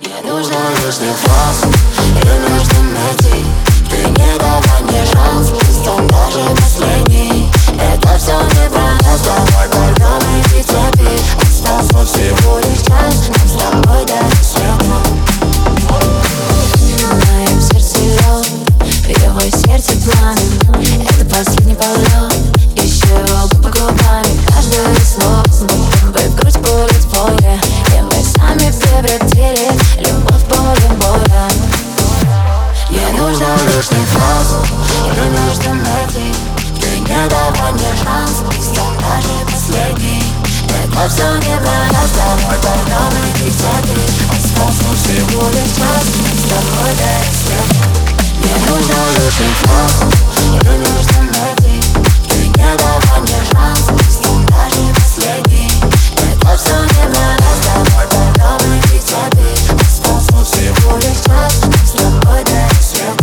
Не нужно лишних фраз, и нужно найти. Ты не давай мне шанс, пусть он даже последний. Это все не про нас, давай пойдем и цепи. Остался всего лишь час, нам с тобой до рассвета. В моем сердце лед, в его сердце пламя. Это последний полет, еще губы губами. Каждое слово будто бы грудь будет в поле. И мы сами превратили любовь в боли. Не нужно лишних фраз, и нужно найти. Ты не давай мне шанс, пусть он даже последний. Это все не про нас, давай пойдем и цепи. Остался всего лишь час, с тобой до рассвета. Не нужно лишних фраз, и нужно найти. Ты не давай мне шанс, пусть он даже последний. Это все не про нас, давай пойдем и цепи. Остался всего лишь час, с тобой до рассвета.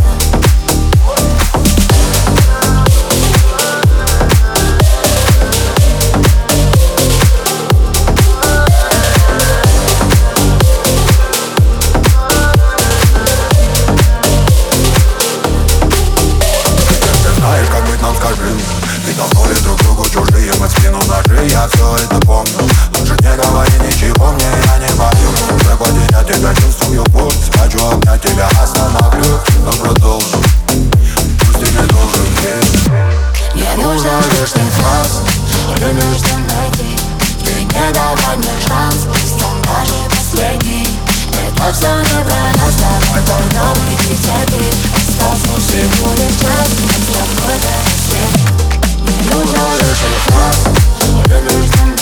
И давно ли друг другу чужие, мы в спину ножи, я все это помню. Лучше не говори ничего мне, я не боюсь. В годе я тебя чувствую пульс, хочу обнять тебя, остановлюсь, но продолжу. Пусть ты не должен есть. Не нужно лишних фраз, или нужно найти. Ты не давай мне шанс, пусть он даже последний. Это все не про нас, давай пойдем и цепи. Остался всего лишь час, с тобой до рассвета. Не нужно лишних фраз, или нужно